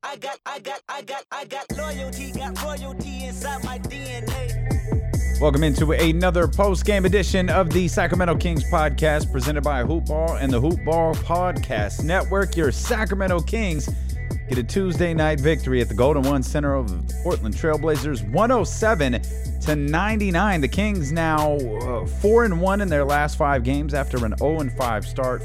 got loyalty, got royalty inside my DNA. Welcome into another post-game edition of the Sacramento Kings podcast presented by Hoopball and the Hoopball Podcast Network. Your Sacramento Kings get a Tuesday night victory at the Golden One Center of the Portland Trailblazers, 107-99. The Kings now 4-1 in their last 5 games after an 0-5 start,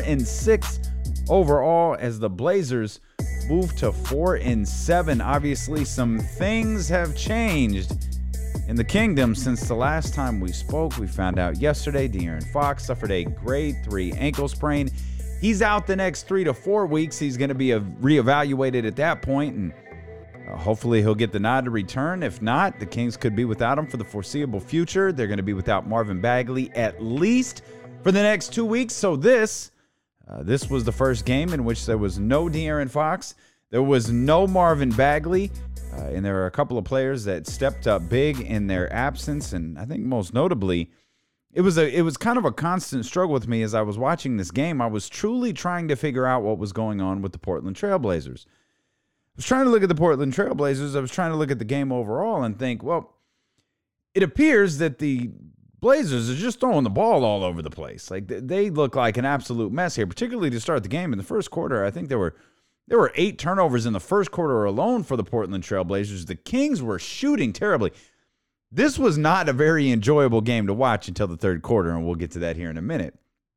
4-6 overall as the Blazers move to 4-7. Obviously, some things have changed in the Kingdom since the last time we spoke. We found out yesterday De'Aaron Fox suffered a grade 3 ankle sprain. He's out the next 3 to 4 weeks. He's going to be reevaluated at that point, and hopefully he'll get the nod to return. If not, the Kings could be without him for the foreseeable future. They're going to be without Marvin Bagley at least for the next 2 weeks. So this was the first game in which there was no De'Aaron Fox. There was no Marvin Bagley. And there are a couple of players that stepped up big in their absence. And I think most notably, it was kind of a constant struggle with me as I was watching this game. I was truly trying to figure out what was going on with the Portland Trailblazers. I was trying to look at the Portland Trailblazers. I was trying to look at the game overall and think, well, it appears that the Blazers are just throwing the ball all over the place. Like, they look like an absolute mess here, particularly to start the game. In the first quarter, I think there were 8 turnovers in the first quarter alone for the Portland Trailblazers. The Kings were shooting terribly. This was not a very enjoyable game to watch until the third quarter, and we'll get to that here in a minute.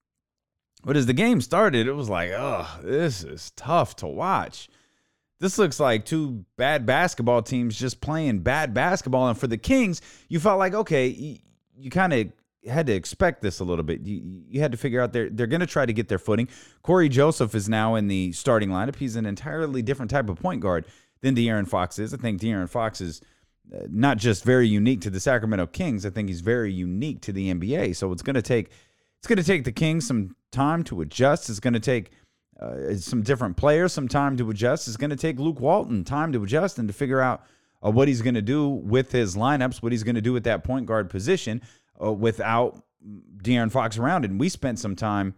But as the game started, it was like, oh, this is tough to watch. This looks like 2 bad basketball teams just playing bad basketball. And for the Kings, you felt like, okay, you kind of had to expect this a little bit. You had to figure out they're going to try to get their footing. Corey Joseph is now in the starting lineup. He's an entirely different type of point guard than De'Aaron Fox is. I think De'Aaron Fox is not just very unique to the Sacramento Kings. I think he's very unique to the NBA. So it's going to take the Kings some time to adjust. It's going to take some different players some time to adjust. It's going to take Luke Walton time to adjust and to figure out what he's going to do with his lineups, what he's going to do at that point guard position without De'Aaron Fox around. And we spent some time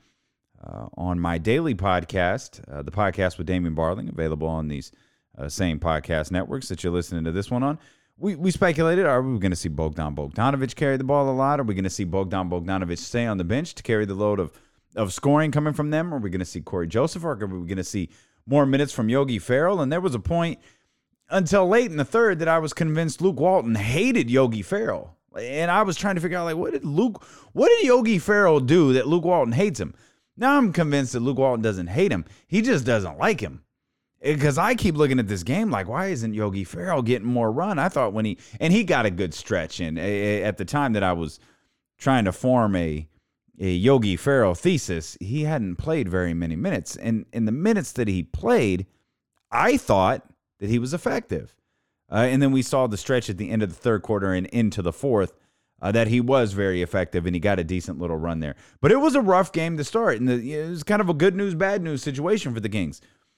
on my daily podcast, the podcast with Damian Barling, available on these same podcast networks that you're listening to this one on. We speculated, are we going to see Bogdan Bogdanovic carry the ball a lot? Are we going to see Bogdan Bogdanovic stay on the bench to carry the load of scoring coming from them? Are we going to see Corey Joseph, or are we going to see more minutes from Yogi Ferrell? And there was a point until late in the third that I was convinced Luke Walton hated Yogi Ferrell. And I was trying to figure out, like, what did Yogi Ferrell do that Luke Walton hates him? Now I'm convinced that Luke Walton doesn't hate him. He just doesn't like him. Because I keep looking at this game like, why isn't Yogi Ferrell getting more run? I thought he got a good stretch in at the time that I was trying to form a Yogi Ferrell thesis. He hadn't played very many minutes. And in the minutes that he played, I thought that he was effective. And then we saw the stretch at the end of the third quarter and into the fourth that he was very effective, and he got a decent little run there. But it was a rough game to start, and it was kind of a good news, bad news situation for the Kings.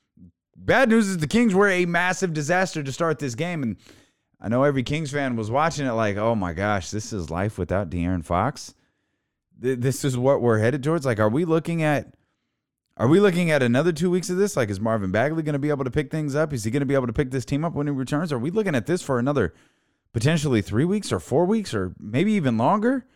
Bad news is the Kings were a massive disaster to start this game, and I know every Kings fan was watching it like, oh my gosh, this is life without De'Aaron Fox. This is what we're headed towards. Like, are we looking at another 2 weeks of this? Like, is Marvin Bagley going to be able to pick things up? Is he going to be able to pick this team up when he returns? Are we looking at this for another potentially 3 weeks or 4 weeks or maybe even longer?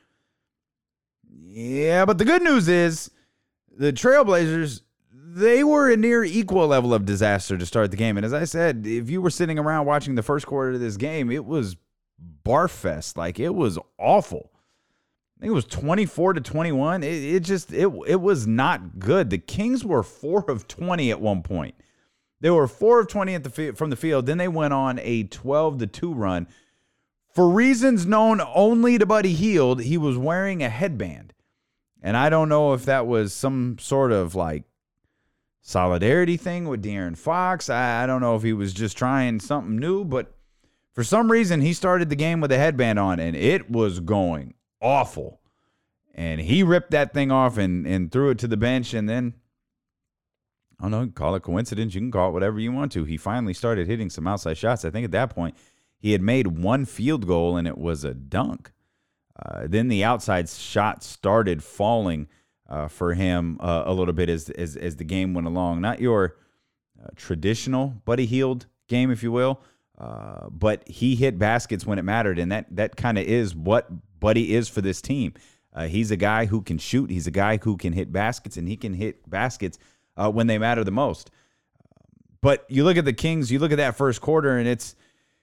Yeah, but the good news is the Trailblazers, they were a near equal level of disaster to start the game. And as I said, if you were sitting around watching the first quarter of this game, it was barf fest. Like, it was awful. I think it was 24-21. It was not good. The Kings were 4 of 20 at one point. They were 4 of 20 from the field. Then they went on a 12-2 run. For reasons known only to Buddy Hield, he was wearing a headband. And I don't know if that was some sort of like solidarity thing with De'Aaron Fox. I don't know if he was just trying something new, but for some reason he started the game with a headband on, and it was going awful. And he ripped that thing off and threw it to the bench, and then, I don't know, call it coincidence, you can call it whatever you want to. He finally started hitting some outside shots. I think at that point he had made 1 field goal, and it was a dunk. Then the outside shot started falling for him a little bit as the game went along. Not your traditional Buddy Hield game, if you will. But he hit baskets when it mattered, and that kind of is what Buddy is for this team. He's a guy who can shoot. He's a guy who can hit baskets, and he can hit baskets when they matter the most. But you look at the Kings, you look at that first quarter, and it's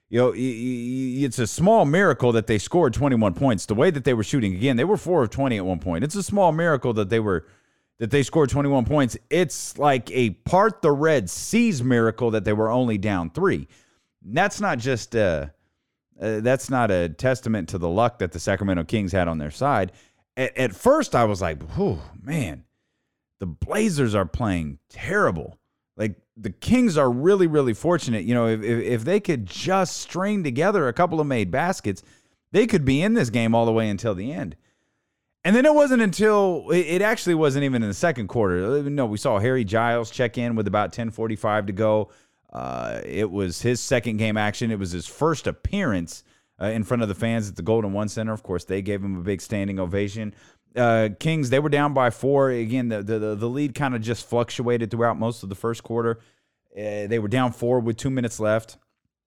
it's a small miracle that they scored 21 points. The way that they were shooting, again, they were 4 of 20 at one point. It's a small miracle that they scored 21 points. It's like a part the Red Seas miracle that they were only down 3. That's not just that's not a testament to the luck that the Sacramento Kings had on their side. At first, I was like, "Oh man, the Blazers are playing terrible." Like, the Kings are really, really fortunate. If they could just string together a couple of made baskets, they could be in this game all the way until the end. And then it wasn't until it actually wasn't even in the second quarter. No, we saw Harry Giles check in with about 10:45 to go. It was his second game action. It was his first appearance in front of the fans at the Golden One Center. Of course, they gave him a big standing ovation. Kings, they were down by 4. Again, the lead kind of just fluctuated throughout most of the first quarter. They were down 4 with 2 minutes left.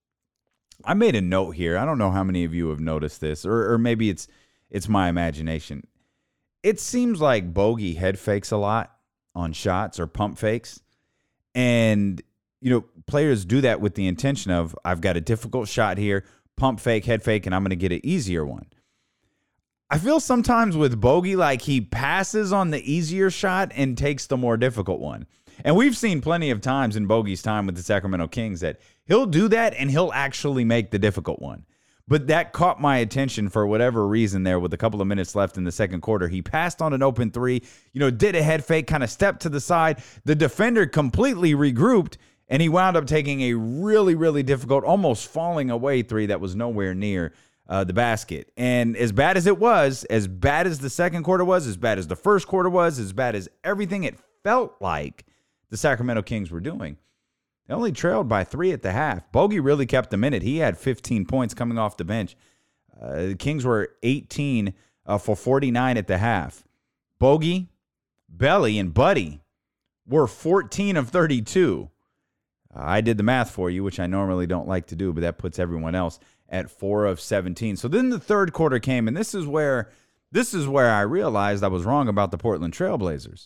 I made a note here. I don't know how many of you have noticed this, or maybe it's my imagination. It seems like Bogey head fakes a lot on shots or pump fakes. And, players do that with the intention of, I've got a difficult shot here, pump fake, head fake, and I'm going to get an easier one. I feel sometimes with Bogey like he passes on the easier shot and takes the more difficult one. And we've seen plenty of times in Bogey's time with the Sacramento Kings that he'll do that and he'll actually make the difficult one. But that caught my attention for whatever reason there with a couple of minutes left in the second quarter. He passed on an open 3, did a head fake, kind of stepped to the side. The defender completely regrouped, and he wound up taking a really, really difficult, almost falling away 3 that was nowhere near the basket. And as bad as it was, as bad as the second quarter was, as bad as the first quarter was, as bad as everything it felt like the Sacramento Kings were doing, they only trailed by 3 at the half. Bogey really kept them in it. He had 15 points coming off the bench. The Kings were 18 for 49 at the half. Bogey, Belly, and Buddy were 14 of 32. I did the math for you, which I normally don't like to do, but that puts everyone else at 4 of 17. So then the third quarter came, and this is where I realized I was wrong about the Portland Trailblazers.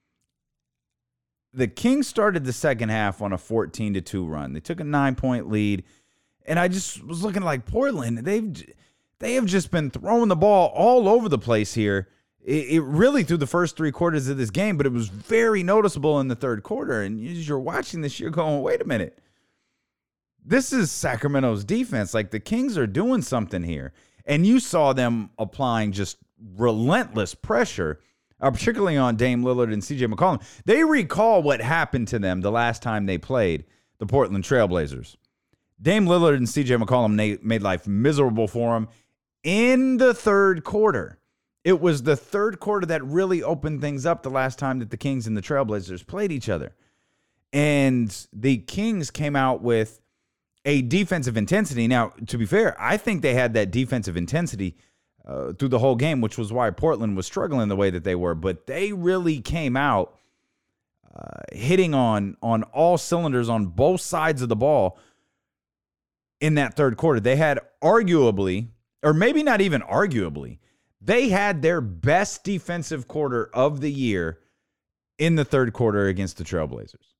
The Kings started the second half on a 14-2 run. They took a 9-point lead, and I just was looking like Portland. They have just been throwing the ball all over the place here. It really through the first 3 quarters of this game, but it was very noticeable in the third quarter. And as you're watching this, you're going, wait a minute. This is Sacramento's defense. Like, the Kings are doing something here. And you saw them applying just relentless pressure, particularly on Dame Lillard and CJ McCollum. They recall what happened to them the last time they played the Portland Trailblazers. Dame Lillard and CJ McCollum made life miserable for them in the third quarter. It was the third quarter that really opened things up the last time that the Kings and the Trailblazers played each other. And the Kings came out with a defensive intensity. Now, to be fair, I think they had that defensive intensity through the whole game, which was why Portland was struggling the way that they were. But they really came out hitting on all cylinders on both sides of the ball in that third quarter. They had arguably, or maybe not even arguably, they had their best defensive quarter of the year in the third quarter against the Trailblazers.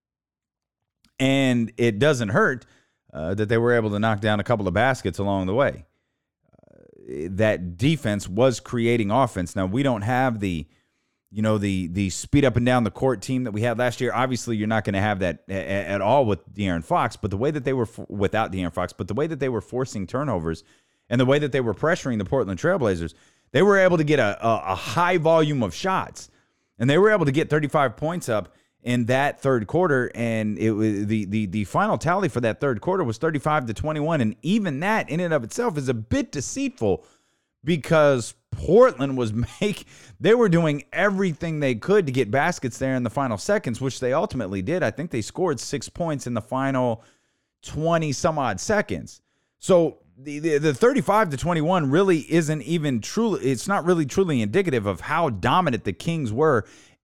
And it doesn't hurt that they were able to knock down a couple of baskets along the way. That defense was creating offense. Now, we don't have the speed up and down the court team that we had last year. Obviously, you're not going to have that at all with De'Aaron Fox, but the way that they were without De'Aaron Fox, but the way that they were forcing turnovers and the way that they were pressuring the Portland Trailblazers, they were able to get a high volume of shots, and they were able to get 35 points up in that third quarter. And it was the final tally for that third quarter was 35-21, and even that in and of itself is a bit deceitful because Portland they were doing everything they could to get baskets there in the final seconds, which they ultimately did. I think they scored 6 points in the final 20 some odd seconds. So the 35-21 really isn't even truly, it's not really truly indicative of how dominant the Kings were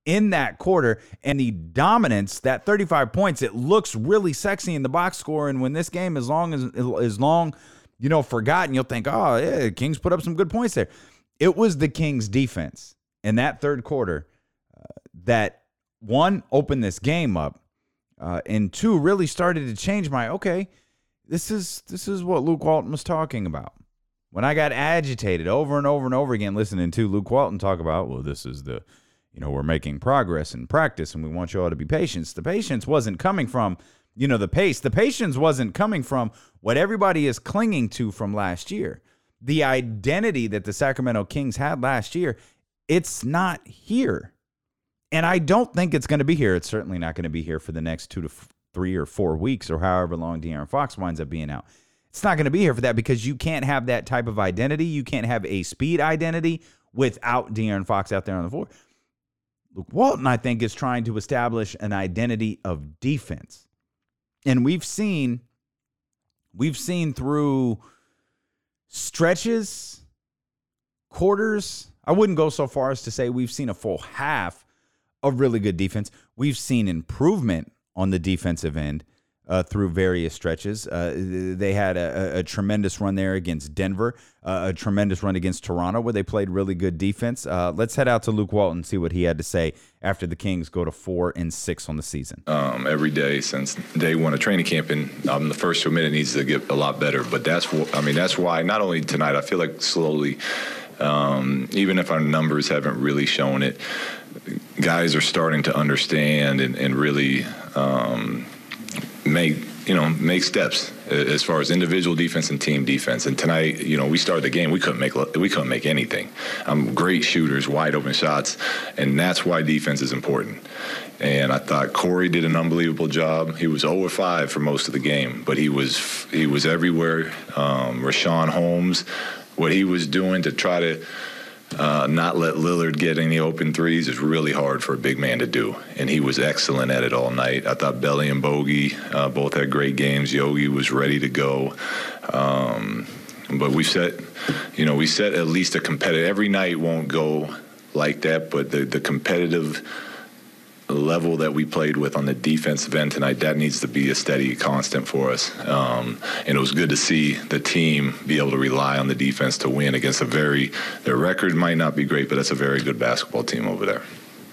in that quarter, and the dominance, that 35 points, it looks really sexy in the box score. And when this game is long, forgotten, you'll think, oh, yeah, Kings put up some good points there. It was the Kings defense in that third quarter that, one, opened this game up, and two, really started to change this is what Luke Walton was talking about. When I got agitated over and over and over again listening to Luke Walton talk about, well, this is we're making progress in practice and we want you all to be patient. The patience wasn't coming from, the pace. The patience wasn't coming from what everybody is clinging to from last year. The identity that the Sacramento Kings had last year, it's not here. And I don't think it's going to be here. It's certainly not going to be here for the next 2 to 3 or 4 weeks or however long De'Aaron Fox winds up being out. It's not going to be here for that because you can't have that type of identity. You can't have a speed identity without De'Aaron Fox out there on the floor. Luke Walton, I think, is trying to establish an identity of defense. And we've seen through stretches, quarters, I wouldn't go so far as to say we've seen a full half of really good defense. We've seen improvement on the defensive end through various stretches. They had a tremendous run there against Denver, a tremendous run against Toronto where they played really good defense. Let's head out to Luke Walton and see what he had to say after the Kings go to 4-6 on the season. Every day since day one of training camp, and the first 2 minutes needs to get a lot better. But that's why not only tonight, I feel like slowly, even if our numbers haven't really shown it, guys are starting to understand and really make steps as far as individual defense and team defense. And tonight, we started the game, we couldn't make anything. Great shooters, wide open shots, and that's why defense is important. And I thought Corey did an unbelievable job. He was 0-5 for most of the game, but he was everywhere. Rashawn Holmes, what he was doing to try to not let Lillard get any open threes is really hard for a big man to do, and he was excellent at it all night. I thought Belly and Bogey both had great games. Yogi was ready to go, but we set at least a competitive. Every night won't go like that, but the competitive level that we played with on the defensive end tonight, that needs to be a steady constant for us. And it was good to see the team be able to rely on the defense to win against their record might not be great, but that's a very good basketball team over there.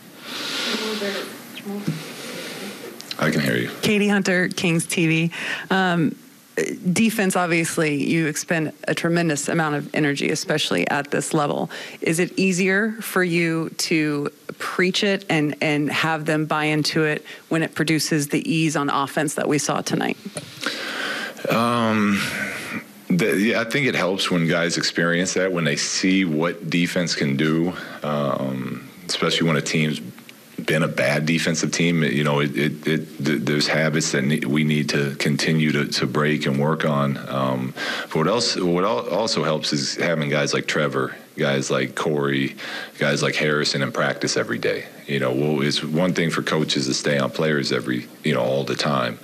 I can hear you. Katie Hunter, Kings TV. Defense, obviously, you expend a tremendous amount of energy, especially at this level. Is it easier for you to preach it and have them buy into it when it produces the ease on offense that we saw tonight? I think it helps when guys experience that, when they see what defense can do, especially when a team's been a bad defensive team. There's habits that we need to continue to break and work on. But what also helps is having guys like Trevor, guys like Corey, guys like Harrison in practice every day. It's one thing for coaches to stay on players all the time.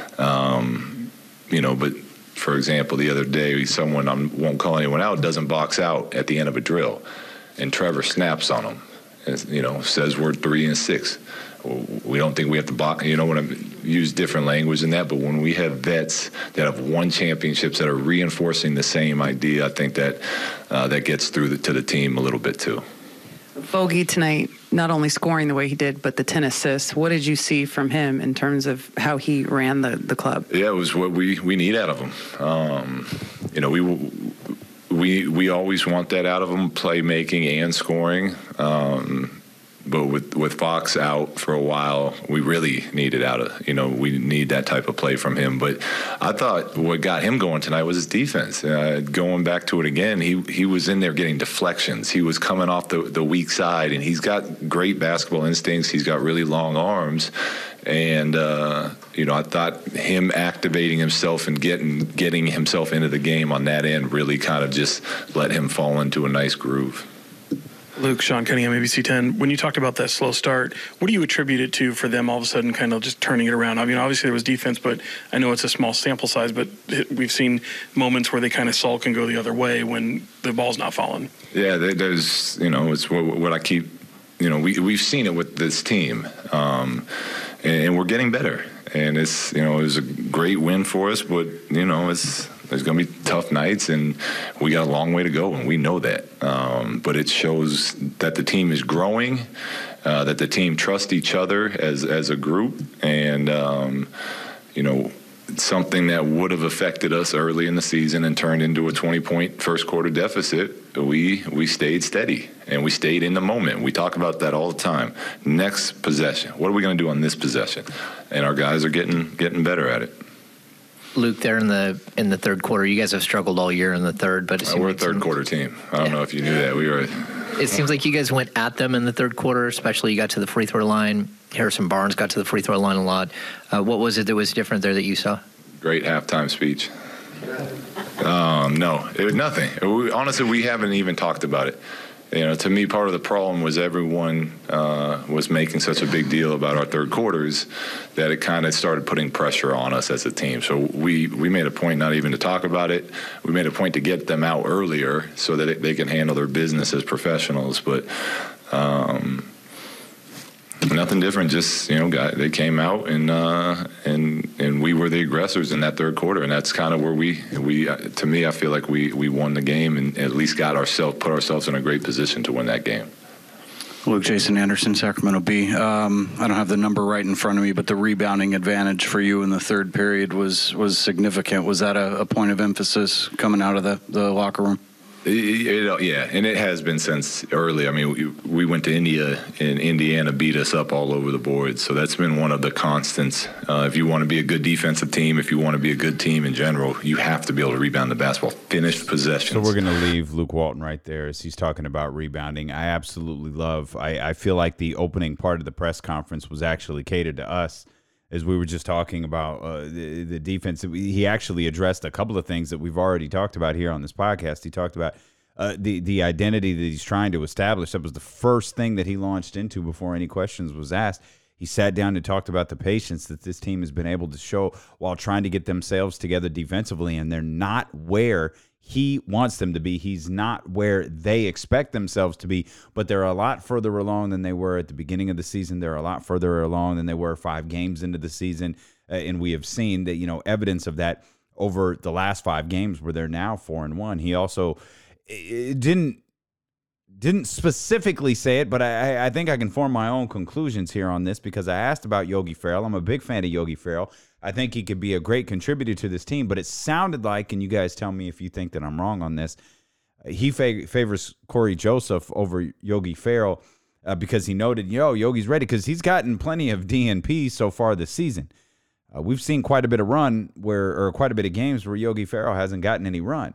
But for example, the other day, someone, I won't call anyone out, doesn't box out at the end of a drill, and Trevor snaps on him. Says we're 3-6. We don't think we have to box. When I use different language in that, but when we have vets that have won championships that are reinforcing the same idea, I think that that gets through to the team a little bit too. Bogey tonight, not only scoring the way he did, but the 10 assists. What did you see from him in terms of how he ran the club? Yeah, it was what we need out of him. We always want that out of him, playmaking and scoring. But with Fox out for a while, we really need it we need that type of play from him. But I thought what got him going tonight was his defense. Going back to it again, he was in there getting deflections. He was coming off the weak side, and he's got great basketball instincts. He's got really long arms. And, I thought him activating himself and getting himself into the game on that end really kind of just let him fall into a nice groove. Luke, Sean Cunningham, ABC 10. When you talked about that slow start, what do you attribute it to for them all of a sudden kind of just turning it around? I mean, obviously there was defense, but I know it's a small sample size, but we've seen moments where they kind of sulk and go the other way when the ball's not falling. Yeah, there's, it's what I keep we've seen it with this team, and we're getting better. And it's, it was a great win for us, but, there's going to be tough nights, and we got a long way to go, and we know that. But it shows that the team is growing, that the team trusts each other as a group, and, something that would have affected us early in the season and turned into a 20-point first quarter deficit, we stayed steady and we stayed in the moment. We talk about that all the time. Next possession, what are we going to do on this possession? And our guys are getting better at it. Luke, there in the third quarter, you guys have struggled all year in the third, but we're a third quarter team. I don't know if you knew that. We were. It seems like you guys went at them in the third quarter, especially you got to the free throw line. Harrison Barnes got to the free throw line a lot. What was it that was different there that you saw? Great halftime speech. No, it was nothing. Honestly, we haven't even talked about it. To me, part of the problem was everyone was making such a big deal about our third quarters that it kind of started putting pressure on us as a team. So we made a point not even to talk about it. We made a point to get them out earlier so that they can handle their business as professionals. But nothing different. Just they came out and we were the aggressors in that third quarter, and that's kind of where we to me, I feel like we won the game and at least put ourselves in a great position to win that game. Luke, Jason Anderson, Sacramento Bee. I don't have the number right in front of me, but the rebounding advantage for you in the third period was significant. Was that a point of emphasis coming out of the locker room? Yeah, and it has been since early. I mean, we went to India, and Indiana beat us up all over the board. So that's been one of the constants. If you want to be a good defensive team, if you want to be a good team in general, you have to be able to rebound the basketball, finish possessions. So we're going to leave Luke Walton right there as he's talking about rebounding. I absolutely love. I feel like the opening part of the press conference was actually catered to us. As we were just talking about the defense, he actually addressed a couple of things that we've already talked about here on this podcast. He talked about the identity that he's trying to establish. That was the first thing that he launched into before any questions was asked. He sat down and talked about the patience that this team has been able to show while trying to get themselves together defensively, and they're not where he wants them to be. He's not where they expect themselves to be, but they're a lot further along than they were at the beginning of the season. They're a lot further along than they were 5 games into the season, and we have seen that evidence of that over the last 5 games where they're now 4-1. He also didn't specifically say it, but I think I can form my own conclusions here on this because I asked about Yogi Ferrell. I'm a big fan of Yogi Ferrell. I think he could be a great contributor to this team, but it sounded like, and you guys tell me if you think that I'm wrong on this, he favors Corey Joseph over Yogi Ferrell because he noted, Yogi's ready because he's gotten plenty of DNP so far this season. We've seen quite a bit of quite a bit of games where Yogi Ferrell hasn't gotten any run.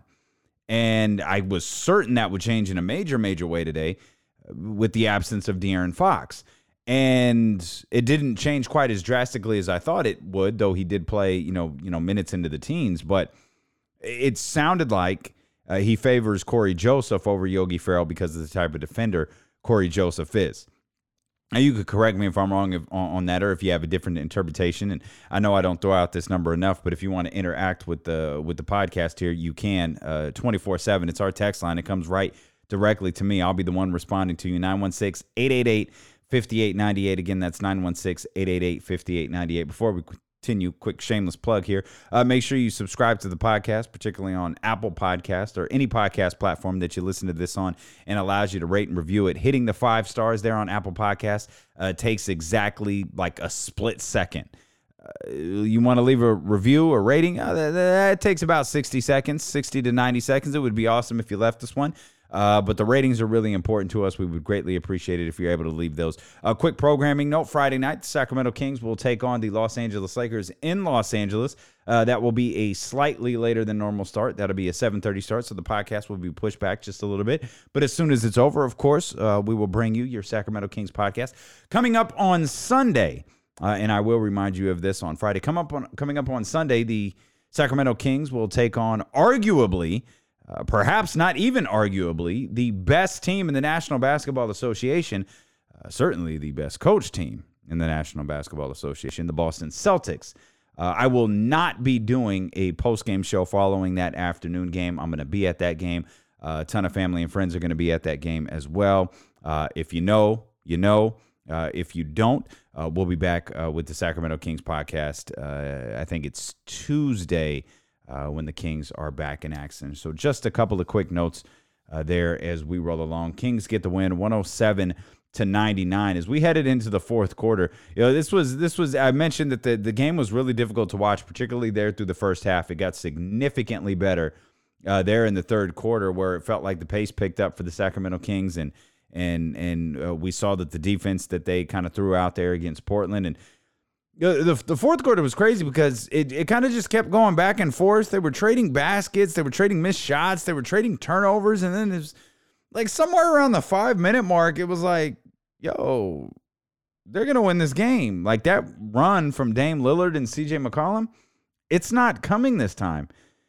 And I was certain that would change in a major, major way today with the absence of De'Aaron Fox. And it didn't change quite as drastically as I thought it would, though he did play, minutes into the teens. But it sounded like he favors Corey Joseph over Yogi Ferrell because of the type of defender Corey Joseph is. Now, you could correct me if I'm wrong on that, or if you have a different interpretation. And I know I don't throw out this number enough, but if you want to interact with the podcast here, you can 24/7. It's our text line. It comes right directly to me. I'll be the one responding to you. 916-888-5898. Again, that's 916-888-5898. Before we continue, quick shameless plug here. Make sure you subscribe to the podcast, particularly on Apple Podcast or any podcast platform that you listen to this on, and allows you to rate and review it. Hitting the 5 stars there on Apple Podcast takes exactly like a split second. You want to leave a review or rating? That takes about 60 seconds, 60 to 90 seconds. It would be awesome if you left us one. But the ratings are really important to us. We would greatly appreciate it if you're able to leave those. Quick programming note, Friday night, the Sacramento Kings will take on the Los Angeles Lakers in Los Angeles. That will be a slightly later than normal start. That'll be a 7:30 start, so the podcast will be pushed back just a little bit. But as soon as it's over, of course, we will bring you your Sacramento Kings podcast. Coming up on Sunday, and I will remind you of this on Friday, coming up on Sunday, the Sacramento Kings will take on arguably, perhaps not even arguably, the best team in the National Basketball Association, certainly the best coach team in the National Basketball Association, the Boston Celtics. I will not be doing a post-game show following that afternoon game. I'm going to be at that game. A ton of family and friends are going to be at that game as well. If you know you know. If you don't, we'll be back with the Sacramento Kings podcast. I think it's Tuesday when the Kings are back in action. So just a couple of quick notes there as we roll along. Kings get the win, 107-99. As we headed into the fourth quarter, this was. I mentioned that the game was really difficult to watch, particularly there through the first half. It got significantly better there in the third quarter, where it felt like the pace picked up for the Sacramento Kings, and we saw that the defense that they kind of threw out there against Portland. And the fourth quarter was crazy because it kind of just kept going back and forth. They were trading baskets. They were trading missed shots. They were trading turnovers. And then it was like somewhere around the 5-minute mark, it was like, yo, they're going to win this game. Like that run from Dame Lillard and CJ McCollum, it's not coming this time.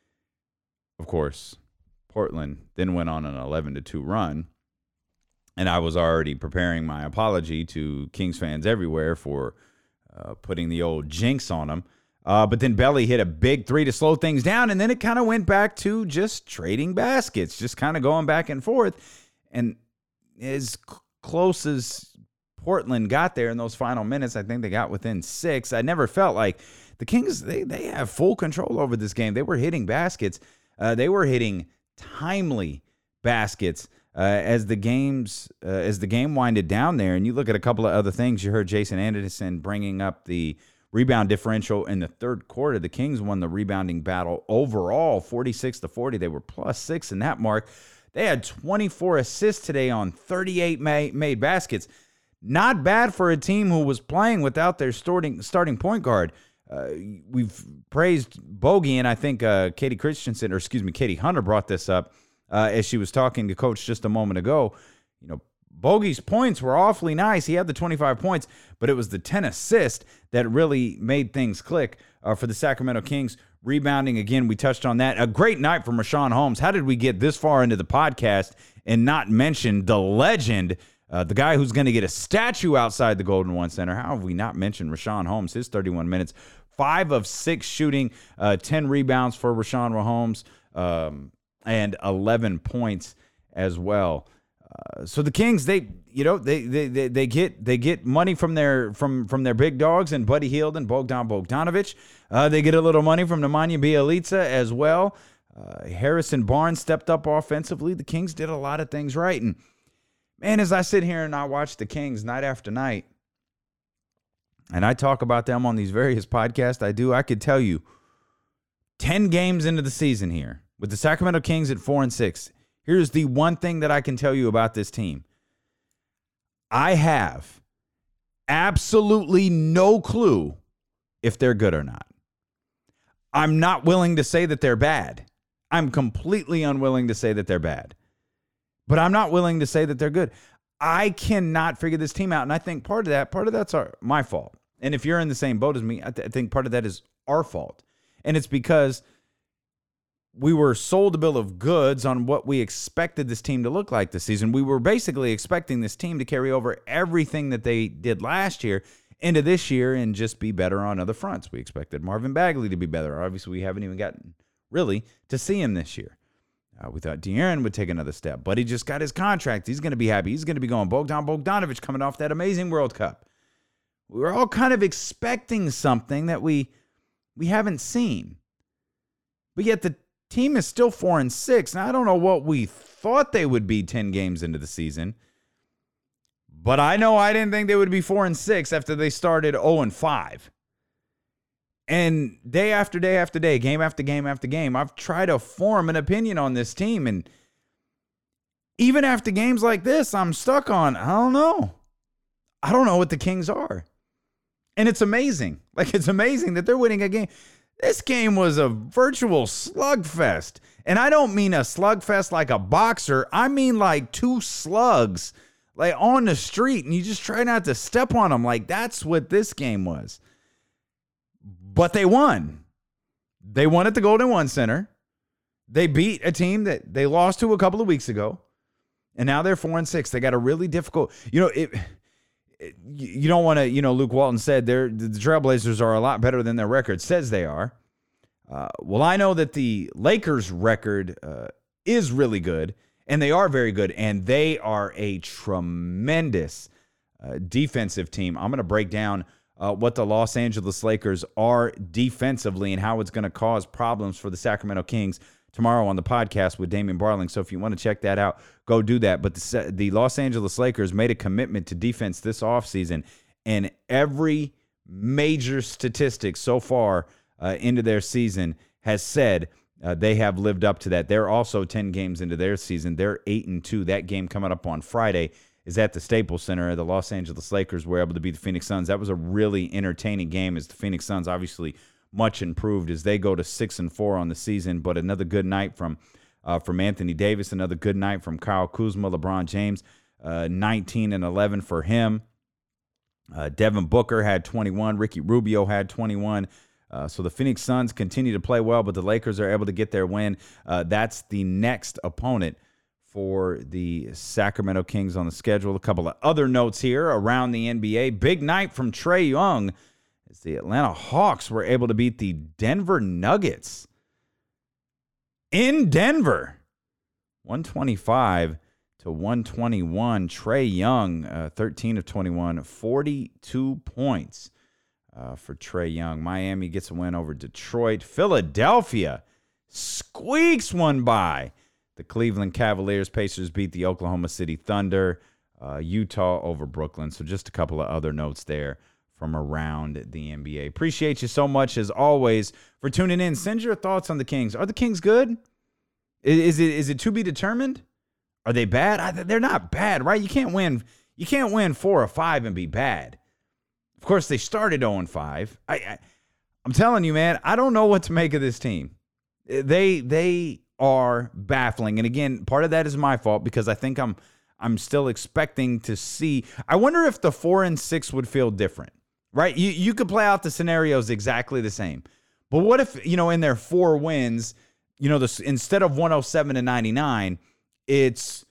Of course, Portland then went on an 11-2 run. And I was already preparing my apology to Kings fans everywhere for putting the old jinx on them. But then Belly hit a big three to slow things down, and then it kind of went back to just trading baskets, just kind of going back and forth. And as close as Portland got there in those final minutes, I think they got within 6. I never felt like the Kings, they have full control over this game. They were hitting baskets. They were hitting timely baskets. As the game winded down there, and you look at a couple of other things, you heard Jason Anderson bringing up the rebound differential in the third quarter. The Kings won the rebounding battle overall, 46-40. They were +6 in that mark. They had 24 assists today on 38 made baskets. Not bad for a team who was playing without their starting point guard. We've praised Bogey, and I think Katie Hunter brought this up. As she was talking to Coach just a moment ago, Bogey's points were awfully nice. He had the 25 points, but it was the 10 assists that really made things click for the Sacramento Kings. Rebounding, again, we touched on that. A great night from Richaun Holmes. How did we get this far into the podcast and not mention the legend, the guy who's going to get a statue outside the Golden One Center? How have we not mentioned Richaun Holmes? His 31 minutes, 5 of 6 shooting, 10 rebounds for Richaun Holmes. And 11 points as well. So the Kings, they get money from their big dogs and Buddy Hield and Bogdan Bogdanovic. They get a little money from Nemanja Bjelica as well. Harrison Barnes stepped up offensively. The Kings did a lot of things right. And man, as I sit here and I watch the Kings night after night, and I talk about them on these various podcasts I could tell you 10 games into the season here, with the Sacramento Kings at 4-6, here's the one thing that I can tell you about this team. I have absolutely no clue if they're good or not. I'm not willing to say that they're bad. I'm completely unwilling to say that they're bad. But I'm not willing to say that they're good. I cannot figure this team out, and I think part of that's my fault. And if you're in the same boat as me, I think part of that is our fault. And it's because we were sold a bill of goods on what we expected this team to look like this season. We were basically expecting this team to carry over everything that they did last year into this year and just be better on other fronts. We expected Marvin Bagley to be better. Obviously, we haven't even gotten really to see him this year. We thought De'Aaron would take another step, but he just got his contract. He's going to be happy. He's going to be going. Bogdan Bogdanovic coming off that amazing World Cup. We were all kind of expecting something that we haven't seen. But yet the team is still 4-6. Now, I don't know what we thought they would be 10 games into the season, but I know I didn't think they would be 4-6 after they started 0-5. And day after day after day, game after game after game, I've tried to form an opinion on this team. And even after games like this, I'm stuck on, I don't know. I don't know what the Kings are. And it's amazing. It's amazing that they're winning a game. This game was a virtual slugfest. And I don't mean a slugfest like a boxer. I mean like 2 slugs on the street, and you just try not to step on them. That's what this game was. But they won. They won at the Golden One Center. They beat a team that they lost to a couple of weeks ago. And now they're 4-6. They got a really difficult, you don't want to, Luke Walton said the Trailblazers are a lot better than their record says they are. Well, I know that the Lakers record is really good, and they are very good, and they are a tremendous defensive team. I'm going to break down what the Los Angeles Lakers are defensively and how it's going to cause problems for the Sacramento Kings tomorrow on the podcast with Damian Barling. So if you want to check that out, go do that. But the Los Angeles Lakers made a commitment to defense this offseason, and every major statistic so far into their season has said they have lived up to that. They're also 10 games into their season. They're 8-2. That game coming up on Friday is at the Staples Center. The Los Angeles Lakers were able to beat the Phoenix Suns. That was a really entertaining game, as the Phoenix Suns obviously much improved as they go to 6-4 on the season. But another good night from Anthony Davis, another good night from Kyle Kuzma, LeBron James, 19 and 11 for him. Devin Booker had 21. Ricky Rubio had 21. So the Phoenix Suns continue to play well, but the Lakers are able to get their win. That's the next opponent for the Sacramento Kings on the schedule. A couple of other notes here around the NBA. Big night from Trae Young as the Atlanta Hawks were able to beat the Denver Nuggets in Denver, 125-121. Trae Young, 13 of 21, 42 points for Trae Young. Miami gets a win over Detroit. Philadelphia squeaks one by the Cleveland Cavaliers. Pacers beat the Oklahoma City Thunder. Utah over Brooklyn. So just a couple of other notes there from around the NBA. Appreciate you so much, as always, for tuning in. Send your thoughts on the Kings. Are the Kings good? Is it to be determined? Are they bad? They're not bad, right? You can't win 4 or 5 and be bad. Of course, they started 0-5. I'm telling you, man, I don't know what to make of this team. They are baffling. And again, part of that is my fault, because I think I'm still expecting to see. I wonder if the 4-6 would feel different, right? You could play out the scenarios exactly the same. But what if, in their 4 wins, instead of 107-99, it's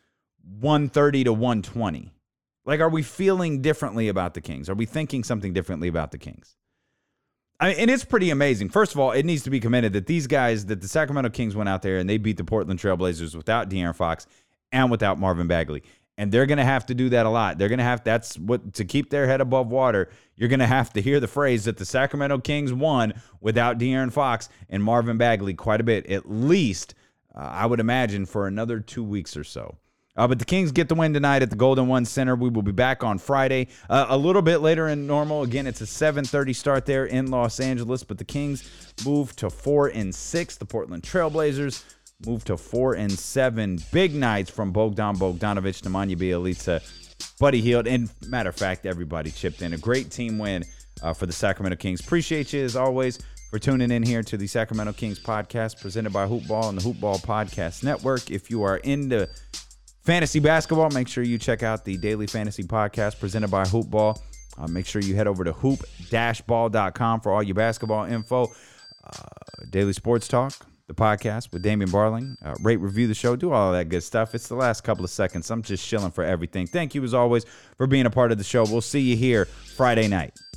130-120. Like, are we feeling differently about the Kings? Are we thinking something differently about the Kings? And it's pretty amazing. First of all, it needs to be commended that that the Sacramento Kings went out there and they beat the Portland Trailblazers without De'Aaron Fox and without Marvin Bagley. And they're going to have to do that a lot. They're going to have, to keep their head above water, you're going to have to hear the phrase that the Sacramento Kings won without De'Aaron Fox and Marvin Bagley quite a bit, at least, I would imagine, for another 2 weeks or so. But the Kings get the win tonight at the Golden One Center. We will be back on Friday, a little bit later than normal. Again, it's a 7:30 start there in Los Angeles. But the Kings move to 4-6. The Portland Trailblazers move to 4-7. Big nights from Bogdan Bogdanovic, Nemanja Bjelica, Buddy Hield, and matter of fact, everybody chipped in. A great team win for the Sacramento Kings. Appreciate you, as always, for tuning in here to the Sacramento Kings podcast presented by Hoopball and the Hoopball Podcast Network. If you are into fantasy basketball, make sure you check out the Daily Fantasy Podcast presented by Hoopball. Make sure you head over to hoop-ball.com for all your basketball info. Daily Sports Talk, the podcast with Damian Barling. Rate, review the show, do all of that good stuff. It's the last couple of seconds. I'm just shilling for everything. Thank you, as always, for being a part of the show. We'll see you here Friday night.